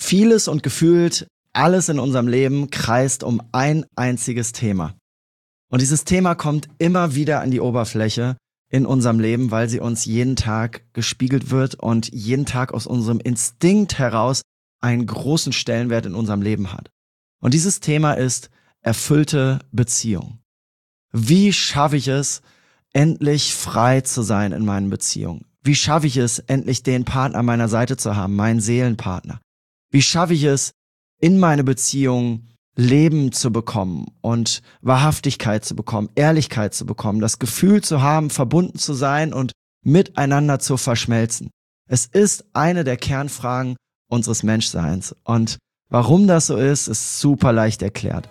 Vieles und gefühlt alles in unserem Leben kreist um ein einziges Thema. Und dieses Thema kommt immer wieder an die Oberfläche in unserem Leben, weil sie uns jeden Tag gespiegelt wird und jeden Tag aus unserem Instinkt heraus einen großen Stellenwert in unserem Leben hat. Und dieses Thema ist erfüllte Beziehung. Wie schaffe ich es, endlich frei zu sein in meinen Beziehungen? Wie schaffe ich es, endlich den Partner an meiner Seite zu haben, meinen Seelenpartner? Wie schaffe ich es, in meine Beziehung Leben zu bekommen und Wahrhaftigkeit zu bekommen, Ehrlichkeit zu bekommen, das Gefühl zu haben, verbunden zu sein und miteinander zu verschmelzen? Es ist eine der Kernfragen unseres Menschseins. Und warum das so ist super leicht erklärt.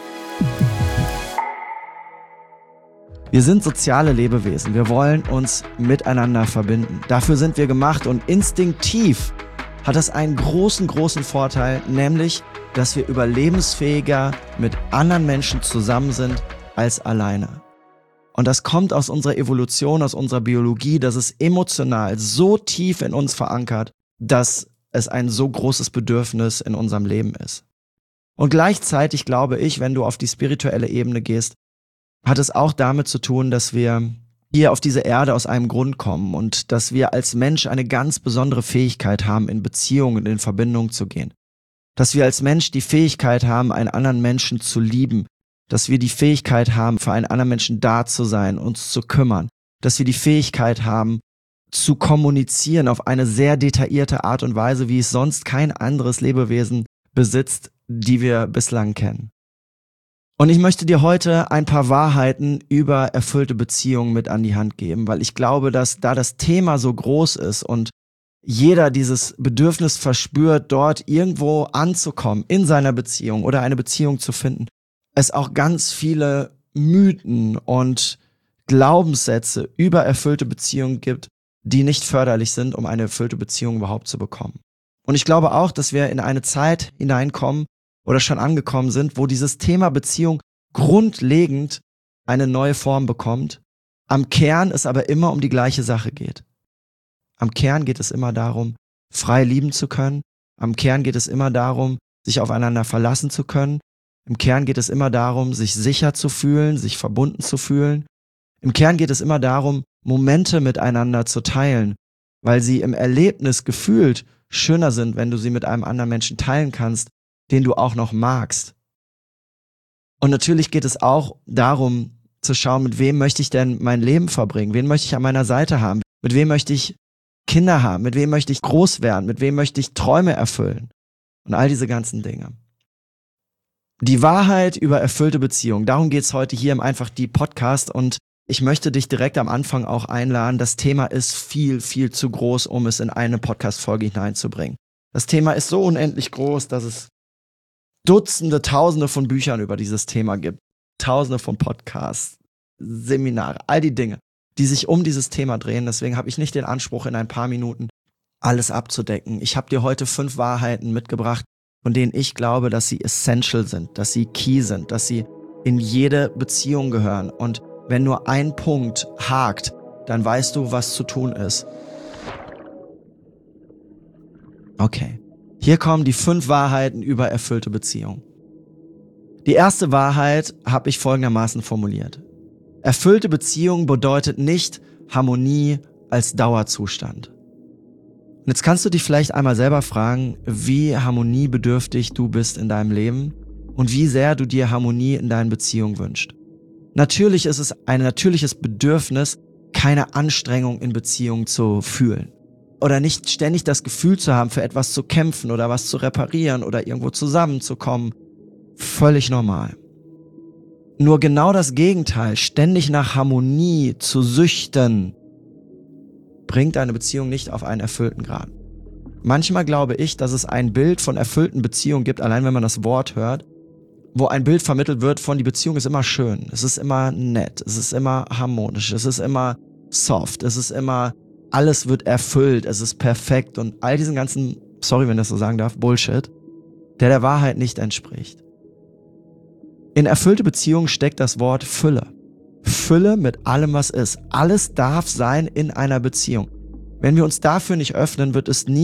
Wir sind soziale Lebewesen. Wir wollen uns miteinander verbinden. Dafür sind wir gemacht und instinktiv hat das einen großen Vorteil, nämlich, dass wir überlebensfähiger mit anderen Menschen zusammen sind als alleine. Und das kommt aus unserer Evolution, aus unserer Biologie, dass es emotional so tief in uns verankert, dass es ein so großes Bedürfnis in unserem Leben ist. Und gleichzeitig glaube ich, wenn du auf die spirituelle Ebene gehst, hat es auch damit zu tun, dass wir hier auf diese Erde aus einem Grund kommen und dass wir als Mensch eine ganz besondere Fähigkeit haben, in Beziehungen, in Verbindung zu gehen. Dass wir als Mensch die Fähigkeit haben, einen anderen Menschen zu lieben. Dass wir die Fähigkeit haben, für einen anderen Menschen da zu sein, uns zu kümmern. Dass wir die Fähigkeit haben, zu kommunizieren auf eine sehr detaillierte Art und Weise, wie es sonst kein anderes Lebewesen besitzt, die wir bislang kennen. Und ich möchte dir heute ein paar Wahrheiten über erfüllte Beziehungen mit an die Hand geben, weil ich glaube, dass da das Thema so groß ist und jeder dieses Bedürfnis verspürt, dort irgendwo anzukommen in seiner Beziehung oder eine Beziehung zu finden, es auch ganz viele Mythen und Glaubenssätze über erfüllte Beziehungen gibt, die nicht förderlich sind, um eine erfüllte Beziehung überhaupt zu bekommen. Und ich glaube auch, dass wir in eine Zeit hineinkommen oder schon angekommen sind, wo dieses Thema Beziehung grundlegend eine neue Form bekommt, am Kern es aber immer um die gleiche Sache geht. Am Kern geht es immer darum, frei lieben zu können. Am Kern geht es immer darum, sich aufeinander verlassen zu können. Im Kern geht es immer darum, sich sicher zu fühlen, sich verbunden zu fühlen. Im Kern geht es immer darum, Momente miteinander zu teilen, weil sie im Erlebnis gefühlt schöner sind, wenn du sie mit einem anderen Menschen teilen kannst, den du auch noch magst. Und natürlich geht es auch darum, zu schauen, mit wem möchte ich denn mein Leben verbringen? Wen möchte ich an meiner Seite haben? Mit wem möchte ich Kinder haben? Mit wem möchte ich groß werden? Mit wem möchte ich Träume erfüllen? Und all diese ganzen Dinge. Die Wahrheit über erfüllte Beziehungen. Darum geht es heute hier im Einfach die Podcast. Und ich möchte dich direkt am Anfang auch einladen. Das Thema ist viel zu groß, um es in eine Podcast-Folge hineinzubringen. Das Thema ist so unendlich groß, dass es Dutzende, Tausende von Büchern über dieses Thema gibt. Tausende von Podcasts, Seminare, all die Dinge, die sich um dieses Thema drehen. Deswegen habe ich nicht den Anspruch, in ein paar Minuten alles abzudecken. Ich habe dir heute 5 Wahrheiten mitgebracht, von denen ich glaube, dass sie essential sind, dass sie key sind, dass sie in jede Beziehung gehören. Und wenn nur ein Punkt hakt, dann weißt du, was zu tun ist. Okay. Hier kommen die 5 Wahrheiten über erfüllte Beziehungen. Die erste Wahrheit habe ich folgendermaßen formuliert. Erfüllte Beziehung bedeutet nicht Harmonie als Dauerzustand. Und jetzt kannst du dich vielleicht einmal selber fragen, wie harmoniebedürftig du bist in deinem Leben und wie sehr du dir Harmonie in deinen Beziehungen wünschst. Natürlich ist es ein natürliches Bedürfnis, keine Anstrengung in Beziehungen zu fühlen. Oder nicht ständig das Gefühl zu haben, für etwas zu kämpfen oder was zu reparieren oder irgendwo zusammenzukommen. Völlig normal. Nur genau das Gegenteil, ständig nach Harmonie zu süchten, bringt eine Beziehung nicht auf einen erfüllten Grad. Manchmal glaube ich, dass es ein Bild von erfüllten Beziehungen gibt, allein wenn man das Wort hört, wo ein Bild vermittelt wird von, die Beziehung ist immer schön, es ist immer nett, es ist immer harmonisch, es ist immer soft, es ist immer, alles wird erfüllt, es ist perfekt und all diesen ganzen, sorry, wenn ich das so sagen darf, Bullshit, der Wahrheit nicht entspricht. In erfüllte Beziehungen steckt das Wort Fülle. Fülle mit allem, was ist. Alles darf sein in einer Beziehung. Wenn wir uns dafür nicht öffnen, wird es nie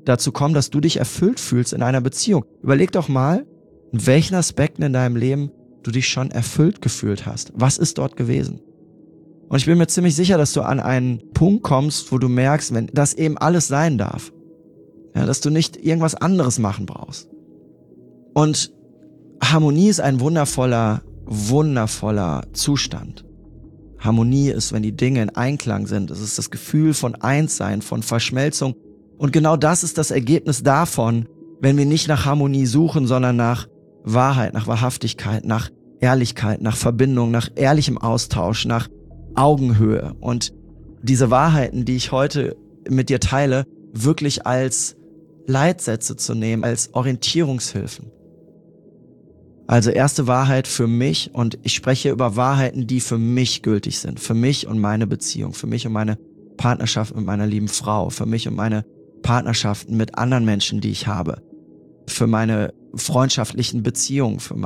dazu kommen, dass du dich erfüllt fühlst in einer Beziehung. Überleg doch mal, in welchen Aspekten in deinem Leben du dich schon erfüllt gefühlt hast. Was ist dort gewesen? Und ich bin mir ziemlich sicher, dass du an einen Punkt kommst, wo du merkst, wenn das eben alles sein darf, ja, dass du nicht irgendwas anderes machen brauchst. Und Harmonie ist ein wundervoller Zustand. Harmonie ist, wenn die Dinge in Einklang sind. Es ist das Gefühl von Einssein, von Verschmelzung. Und genau das ist das Ergebnis davon, wenn wir nicht nach Harmonie suchen, sondern nach Wahrheit, nach Wahrhaftigkeit, nach Ehrlichkeit, nach Verbindung, nach ehrlichem Austausch, nach Augenhöhe. Und diese Wahrheiten, die ich heute mit dir teile, wirklich als Leitsätze zu nehmen, als Orientierungshilfen. Also erste Wahrheit für mich, und ich spreche über Wahrheiten, die für mich gültig sind, für mich und meine Beziehung, für mich und meine Partnerschaft mit meiner lieben Frau, für mich und meine Partnerschaften mit anderen Menschen, die ich habe, für meine freundschaftlichen Beziehungen, für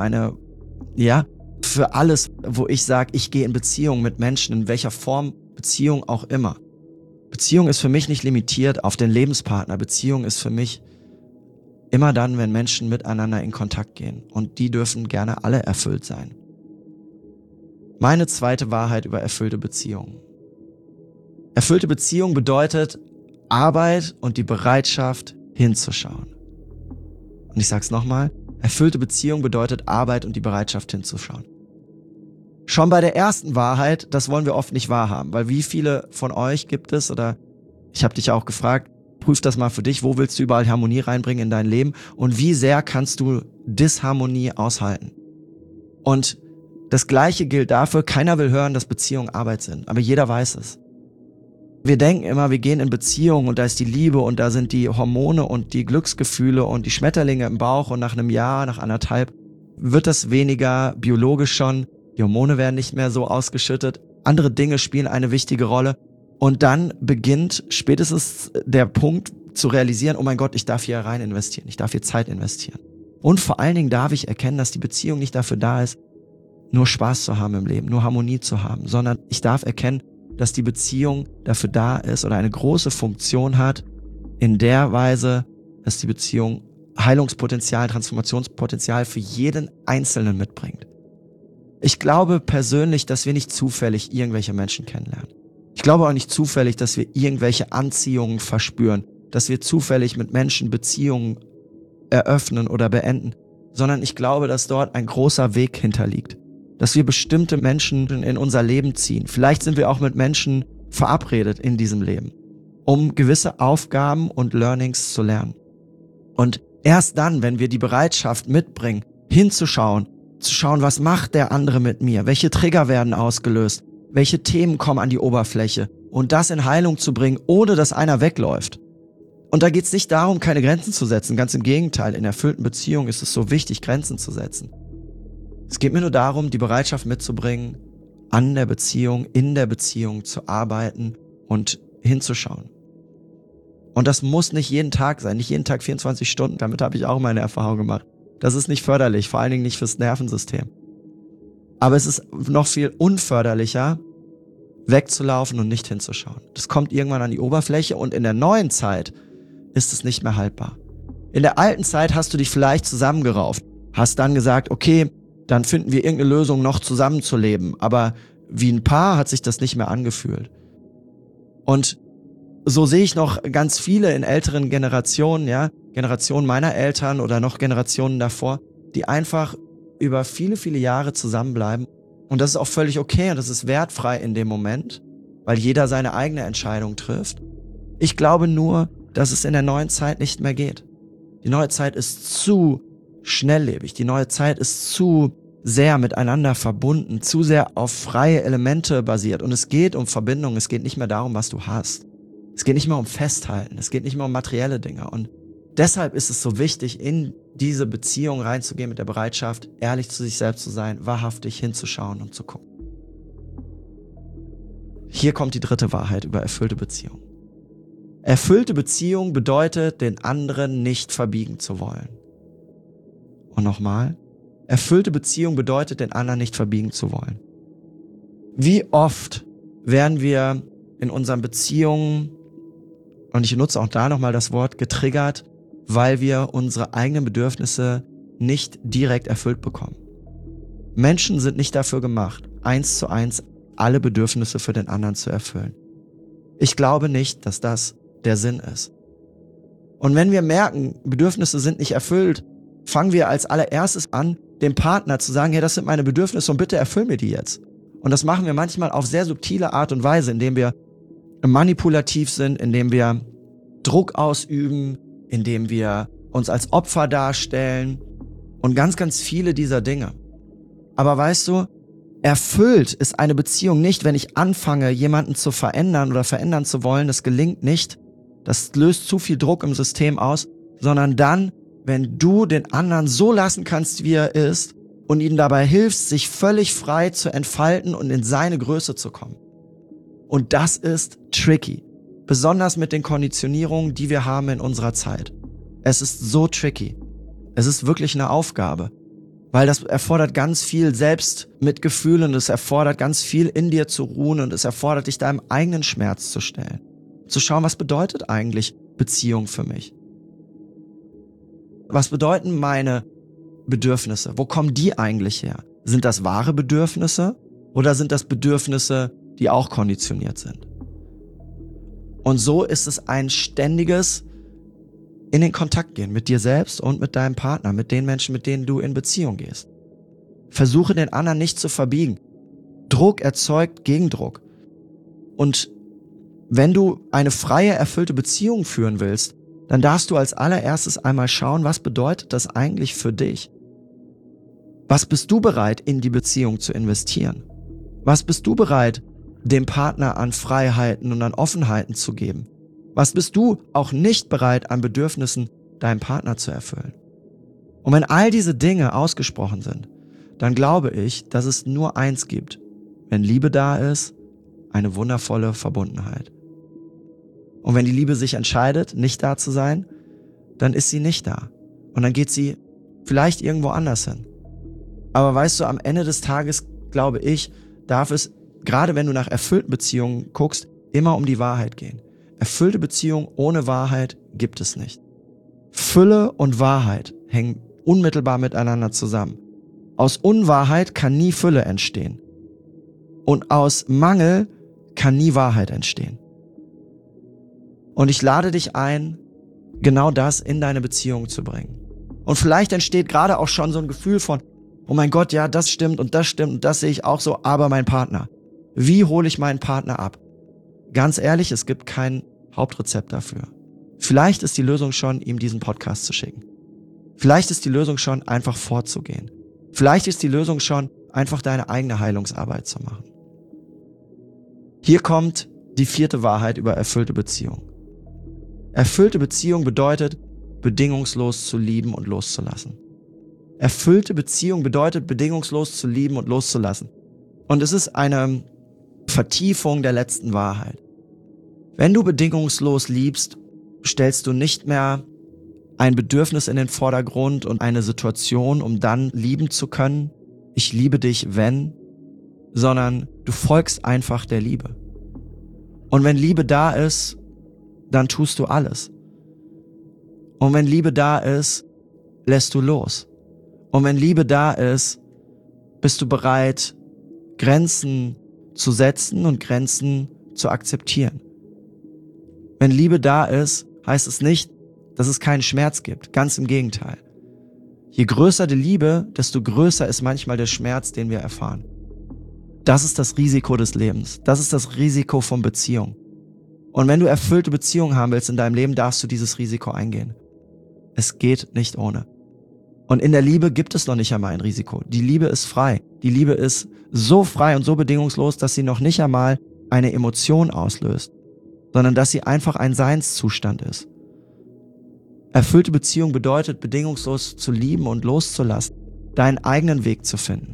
alles, wo ich sage, ich gehe in Beziehung mit Menschen, in welcher Form Beziehung auch immer. Beziehung ist für mich nicht limitiert auf den Lebenspartner. Beziehung ist für mich immer dann, wenn Menschen miteinander in Kontakt gehen. Und die dürfen gerne alle erfüllt sein. Meine zweite Wahrheit über erfüllte Beziehungen. Erfüllte Beziehung bedeutet Arbeit und die Bereitschaft hinzuschauen. Und ich sag's nochmal, erfüllte Beziehung bedeutet Arbeit und die Bereitschaft hinzuschauen. Schon bei der ersten Wahrheit, das wollen wir oft nicht wahrhaben, weil wie viele von euch gibt es, oder ich habe dich auch gefragt, prüf das mal für dich, wo willst du überall Harmonie reinbringen in dein Leben und wie sehr kannst du Disharmonie aushalten? Und das Gleiche gilt dafür, keiner will hören, dass Beziehungen Arbeit sind, aber jeder weiß es. Wir denken immer, wir gehen in Beziehungen und da ist die Liebe und da sind die Hormone und die Glücksgefühle und die Schmetterlinge im Bauch und nach einem Jahr, nach 1,5 wird das weniger biologisch schon. Die Hormone werden nicht mehr so ausgeschüttet. Andere Dinge spielen eine wichtige Rolle. Und dann beginnt spätestens der Punkt zu realisieren, oh mein Gott, ich darf hier rein investieren. Ich darf hier Zeit investieren. Und vor allen Dingen darf ich erkennen, dass die Beziehung nicht dafür da ist, nur Spaß zu haben im Leben, nur Harmonie zu haben, sondern ich darf erkennen, dass die Beziehung dafür da ist oder eine große Funktion hat, in der Weise, dass die Beziehung Heilungspotenzial, Transformationspotenzial für jeden Einzelnen mitbringt. Ich glaube persönlich, dass wir nicht zufällig irgendwelche Menschen kennenlernen. Ich glaube auch nicht zufällig, dass wir irgendwelche Anziehungen verspüren, dass wir zufällig mit Menschen Beziehungen eröffnen oder beenden, sondern ich glaube, dass dort ein großer Weg hinterliegt. Dass wir bestimmte Menschen in unser Leben ziehen. Vielleicht sind wir auch mit Menschen verabredet in diesem Leben, um gewisse Aufgaben und Learnings zu lernen. Und erst dann, wenn wir die Bereitschaft mitbringen, hinzuschauen, zu schauen, was macht der andere mit mir, welche Trigger werden ausgelöst, welche Themen kommen an die Oberfläche und das in Heilung zu bringen, ohne dass einer wegläuft. Und da geht es nicht darum, keine Grenzen zu setzen, ganz im Gegenteil, in erfüllten Beziehungen ist es so wichtig, Grenzen zu setzen. Es geht mir nur darum, die Bereitschaft mitzubringen, an der Beziehung, in der Beziehung zu arbeiten und hinzuschauen. Und das muss nicht jeden Tag sein, nicht jeden Tag 24 Stunden, damit habe ich auch meine Erfahrung gemacht. Das ist nicht förderlich, vor allen Dingen nicht fürs Nervensystem. Aber es ist noch viel unförderlicher, wegzulaufen und nicht hinzuschauen. Das kommt irgendwann an die Oberfläche und in der neuen Zeit ist es nicht mehr haltbar. In der alten Zeit hast du dich vielleicht zusammengerauft, hast dann gesagt, okay, dann finden wir irgendeine Lösung, noch zusammenzuleben. Aber wie ein Paar hat sich das nicht mehr angefühlt. Und so sehe ich noch ganz viele in älteren Generationen, ja, Generationen meiner Eltern oder noch Generationen davor, die einfach über viele, viele Jahre zusammenbleiben. Und das ist auch völlig okay und das ist wertfrei in dem Moment, weil jeder seine eigene Entscheidung trifft. Ich glaube nur, dass es in der neuen Zeit nicht mehr geht. Die neue Zeit ist zu schnelllebig. Die neue Zeit ist zu sehr miteinander verbunden, zu sehr auf freie Elemente basiert. Und es geht um Verbindung, es geht nicht mehr darum, was du hast. Es geht nicht mehr um Festhalten, es geht nicht mehr um materielle Dinge. Und deshalb ist es so wichtig, in diese Beziehung reinzugehen mit der Bereitschaft, ehrlich zu sich selbst zu sein, wahrhaftig hinzuschauen und zu gucken. Hier kommt die dritte Wahrheit über erfüllte Beziehung. Erfüllte Beziehung bedeutet, den anderen nicht verbiegen zu wollen. Und nochmal, erfüllte Beziehung bedeutet, den anderen nicht verbiegen zu wollen. Wie oft werden wir in unseren Beziehungen Und ich nutze auch da nochmal das Wort getriggert, weil wir unsere eigenen Bedürfnisse nicht direkt erfüllt bekommen. Menschen sind nicht dafür gemacht, 1:1 alle Bedürfnisse für den anderen zu erfüllen. Ich glaube nicht, dass das der Sinn ist. Und wenn wir merken, Bedürfnisse sind nicht erfüllt, fangen wir als allererstes an, dem Partner zu sagen, hey, das sind meine Bedürfnisse und bitte erfüll mir die jetzt. Und das machen wir manchmal auf sehr subtile Art und Weise, indem wir manipulativ sind, indem wir Druck ausüben, indem wir uns als Opfer darstellen und ganz, ganz viele dieser Dinge. Aber weißt du, erfüllt ist eine Beziehung nicht, wenn ich anfange, jemanden zu verändern oder verändern zu wollen. Das gelingt nicht. Das löst zu viel Druck im System aus, sondern dann, wenn du den anderen so lassen kannst, wie er ist und ihm dabei hilfst, sich völlig frei zu entfalten und in seine Größe zu kommen. Und das ist tricky. Besonders mit den Konditionierungen, die wir haben in unserer Zeit. Es ist so tricky. Es ist wirklich eine Aufgabe. Weil das erfordert ganz viel Selbstmitgefühl und es erfordert ganz viel in dir zu ruhen und es erfordert dich deinem eigenen Schmerz zu stellen. Zu schauen, was bedeutet eigentlich Beziehung für mich? Was bedeuten meine Bedürfnisse? Wo kommen die eigentlich her? Sind das wahre Bedürfnisse oder sind das Bedürfnisse, die auch konditioniert sind? Und so ist es ein ständiges in den Kontakt gehen mit dir selbst und mit deinem Partner, mit den Menschen, mit denen du in Beziehung gehst. Versuche den anderen nicht zu verbiegen. Druck erzeugt Gegendruck. Und wenn du eine freie, erfüllte Beziehung führen willst, dann darfst du als allererstes einmal schauen, was bedeutet das eigentlich für dich? Was bist du bereit, in die Beziehung zu investieren? Was bist du bereit, dem Partner an Freiheiten und an Offenheiten zu geben? Was bist du auch nicht bereit, an Bedürfnissen deinem Partner zu erfüllen? Und wenn all diese Dinge ausgesprochen sind, dann glaube ich, dass es nur eins gibt. Wenn Liebe da ist, eine wundervolle Verbundenheit. Und wenn die Liebe sich entscheidet, nicht da zu sein, dann ist sie nicht da. Und dann geht sie vielleicht irgendwo anders hin. Aber weißt du, am Ende des Tages, glaube ich, darf es, gerade wenn du nach erfüllten Beziehungen guckst, immer um die Wahrheit gehen. Erfüllte Beziehungen ohne Wahrheit gibt es nicht. Fülle und Wahrheit hängen unmittelbar miteinander zusammen. Aus Unwahrheit kann nie Fülle entstehen. Und aus Mangel kann nie Wahrheit entstehen. Und ich lade dich ein, genau das in deine Beziehung zu bringen. Und vielleicht entsteht gerade auch schon so ein Gefühl von, oh mein Gott, ja, das stimmt und das sehe ich auch so, aber mein Partner. Wie hole ich meinen Partner ab? Ganz ehrlich, es gibt kein Hauptrezept dafür. Vielleicht ist die Lösung schon, ihm diesen Podcast zu schicken. Vielleicht ist die Lösung schon, einfach vorzugehen. Vielleicht ist die Lösung schon, einfach deine eigene Heilungsarbeit zu machen. Hier kommt die 4. Wahrheit über erfüllte Beziehung. Erfüllte Beziehung bedeutet, bedingungslos zu lieben und loszulassen. Erfüllte Beziehung bedeutet, bedingungslos zu lieben und loszulassen. Und es ist eine Vertiefung der letzten Wahrheit. Wenn du bedingungslos liebst, stellst du nicht mehr ein Bedürfnis in den Vordergrund und eine Situation, um dann lieben zu können. Ich liebe dich, wenn, sondern du folgst einfach der Liebe. Und wenn Liebe da ist, dann tust du alles. Und wenn Liebe da ist, lässt du los. Und wenn Liebe da ist, bist du bereit, Grenzen zu setzen und Grenzen zu akzeptieren. Wenn Liebe da ist, heißt es nicht, dass es keinen Schmerz gibt. Ganz im Gegenteil. Je größer die Liebe, desto größer ist manchmal der Schmerz, den wir erfahren. Das ist das Risiko des Lebens. Das ist das Risiko von Beziehung. Und wenn du erfüllte Beziehungen haben willst in deinem Leben, darfst du dieses Risiko eingehen. Es geht nicht ohne. Und in der Liebe gibt es noch nicht einmal ein Risiko. Die Liebe ist frei. Die Liebe ist so frei und so bedingungslos, dass sie noch nicht einmal eine Emotion auslöst, sondern dass sie einfach ein Seinszustand ist. Erfüllte Beziehung bedeutet, bedingungslos zu lieben und loszulassen, deinen eigenen Weg zu finden.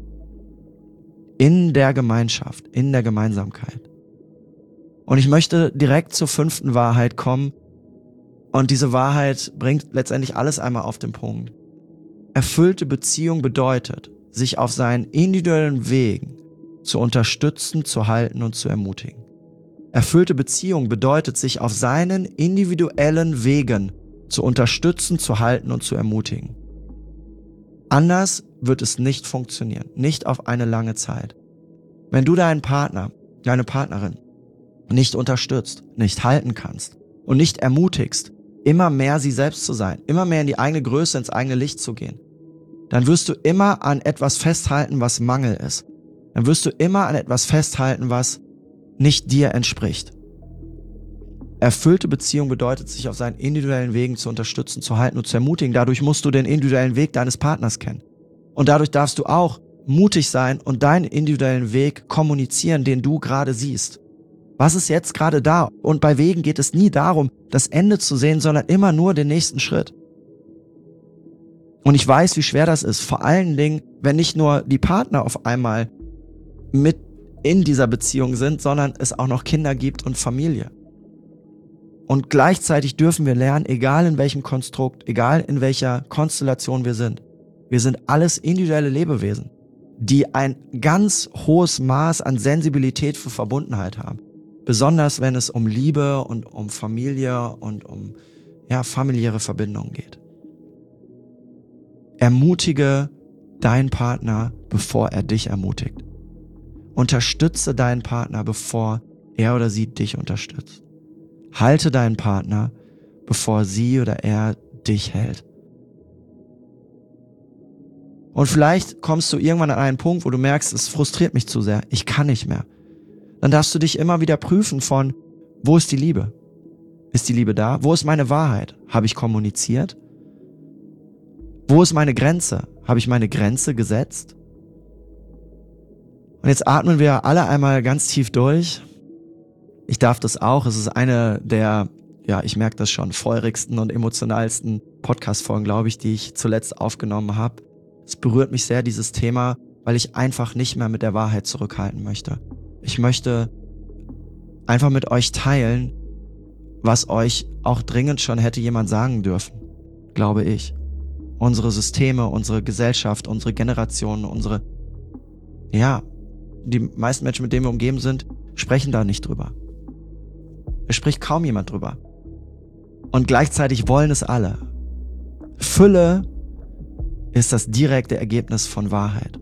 In der Gemeinschaft, in der Gemeinsamkeit. Und ich möchte direkt zur 5. Wahrheit kommen. Und diese Wahrheit bringt letztendlich alles einmal auf den Punkt. Erfüllte Beziehung bedeutet, sich auf seinen individuellen Wegen zu unterstützen, zu halten und zu ermutigen. Erfüllte Beziehung bedeutet, sich auf seinen individuellen Wegen zu unterstützen, zu halten und zu ermutigen. Anders wird es nicht funktionieren, nicht auf eine lange Zeit. Wenn du deinen Partner, deine Partnerin nicht unterstützt, nicht halten kannst und nicht ermutigst, immer mehr sie selbst zu sein, immer mehr in die eigene Größe, ins eigene Licht zu gehen, dann wirst du immer an etwas festhalten, was Mangel ist. Dann wirst du immer an etwas festhalten, was nicht dir entspricht. Erfüllte Beziehung bedeutet, sich auf seinen individuellen Wegen zu unterstützen, zu halten und zu ermutigen. Dadurch musst du den individuellen Weg deines Partners kennen. Und dadurch darfst du auch mutig sein und deinen individuellen Weg kommunizieren, den du gerade siehst. Was ist jetzt gerade da? Und bei Wegen geht es nie darum, das Ende zu sehen, sondern immer nur den nächsten Schritt. Und ich weiß, wie schwer das ist. Vor allen Dingen, wenn nicht nur die Partner auf einmal mit in dieser Beziehung sind, sondern es auch noch Kinder gibt und Familie. Und gleichzeitig dürfen wir lernen, egal in welchem Konstrukt, egal in welcher Konstellation wir sind alles individuelle Lebewesen, die ein ganz hohes Maß an Sensibilität für Verbundenheit haben. Besonders wenn es um Liebe und um Familie und um familiäre Verbindungen geht. Ermutige deinen Partner, bevor er dich ermutigt. Unterstütze deinen Partner, bevor er oder sie dich unterstützt. Halte deinen Partner, bevor sie oder er dich hält. Und vielleicht kommst du irgendwann an einen Punkt, wo du merkst, es frustriert mich zu sehr, ich kann nicht mehr. Dann darfst du dich immer wieder prüfen von, wo ist die Liebe? Ist die Liebe da? Wo ist meine Wahrheit? Habe ich kommuniziert? Wo ist meine Grenze? Habe ich meine Grenze gesetzt? Und jetzt atmen wir alle einmal ganz tief durch. Ich darf das auch. Es ist eine der, ich merke das schon, feurigsten und emotionalsten Podcast-Folgen, glaube ich, die ich zuletzt aufgenommen habe. Es berührt mich sehr, dieses Thema, weil ich einfach nicht mehr mit der Wahrheit zurückhalten möchte. Ich möchte einfach mit euch teilen, was euch auch dringend schon hätte jemand sagen dürfen, glaube ich. Unsere Systeme, unsere Gesellschaft, unsere Generationen, die meisten Menschen, mit denen wir umgeben sind, sprechen da nicht drüber. Es spricht kaum jemand drüber. Und gleichzeitig wollen es alle. Fülle ist das direkte Ergebnis von Wahrheit.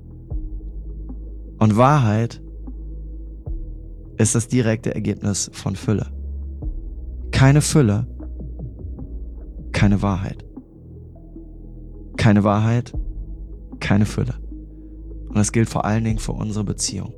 Und Wahrheit ist das direkte Ergebnis von Fülle. Keine Fülle, keine Wahrheit. Keine Wahrheit, keine Fülle. Und das gilt vor allen Dingen für unsere Beziehung.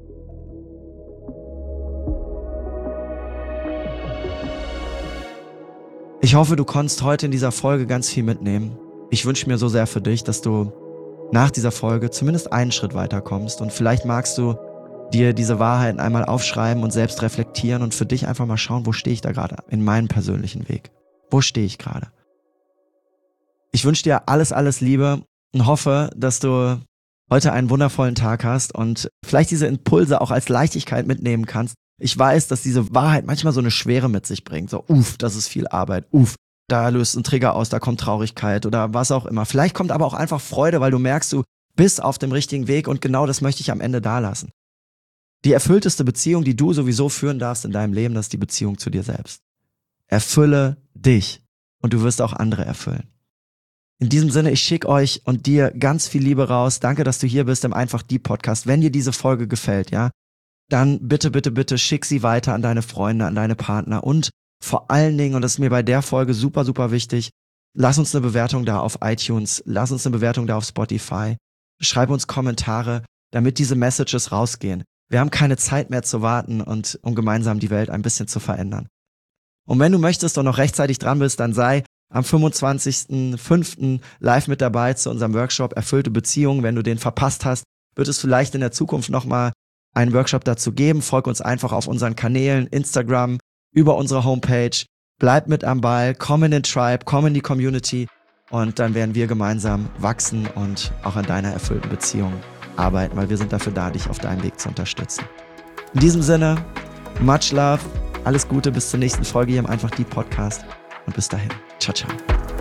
Ich hoffe, du konntest heute in dieser Folge ganz viel mitnehmen. Ich wünsche mir so sehr für dich, dass du nach dieser Folge zumindest einen Schritt weiterkommst. Und vielleicht magst du dir diese Wahrheiten einmal aufschreiben und selbst reflektieren und für dich einfach mal schauen, wo stehe ich da gerade in meinem persönlichen Weg? Wo stehe ich gerade? Ich wünsche dir alles Liebe und hoffe, dass du heute einen wundervollen Tag hast und vielleicht diese Impulse auch als Leichtigkeit mitnehmen kannst. Ich weiß, dass diese Wahrheit manchmal so eine Schwere mit sich bringt. So, das ist viel Arbeit. Da löst ein Trigger aus, da kommt Traurigkeit oder was auch immer. Vielleicht kommt aber auch einfach Freude, weil du merkst, du bist auf dem richtigen Weg und genau das möchte ich am Ende da lassen. Die erfüllteste Beziehung, die du sowieso führen darfst in deinem Leben, das ist die Beziehung zu dir selbst. Erfülle dich und du wirst auch andere erfüllen. In diesem Sinne, ich schicke euch und dir ganz viel Liebe raus. Danke, dass du hier bist im Einfach Die Podcast. Wenn dir diese Folge gefällt, dann bitte schick sie weiter an deine Freunde, an deine Partner und vor allen Dingen, und das ist mir bei der Folge super wichtig, lass uns eine Bewertung da auf iTunes, lass uns eine Bewertung da auf Spotify, schreib uns Kommentare, damit diese Messages rausgehen. Wir haben keine Zeit mehr zu warten und um gemeinsam die Welt ein bisschen zu verändern. Und wenn du möchtest und noch rechtzeitig dran bist, dann sei am 25.05. live mit dabei zu unserem Workshop Erfüllte Beziehungen. Wenn du den verpasst hast, wird es vielleicht in der Zukunft nochmal einen Workshop dazu geben. Folg uns einfach auf unseren Kanälen, Instagram, über unsere Homepage. Bleib mit am Ball, komm in den Tribe, komm in die Community und dann werden wir gemeinsam wachsen und auch an deiner erfüllten Beziehung arbeiten, weil wir sind dafür da, dich auf deinem Weg zu unterstützen. In diesem Sinne, much love, alles Gute, bis zur nächsten Folge hier im Einfach Die Podcast und bis dahin. Ciao, ciao.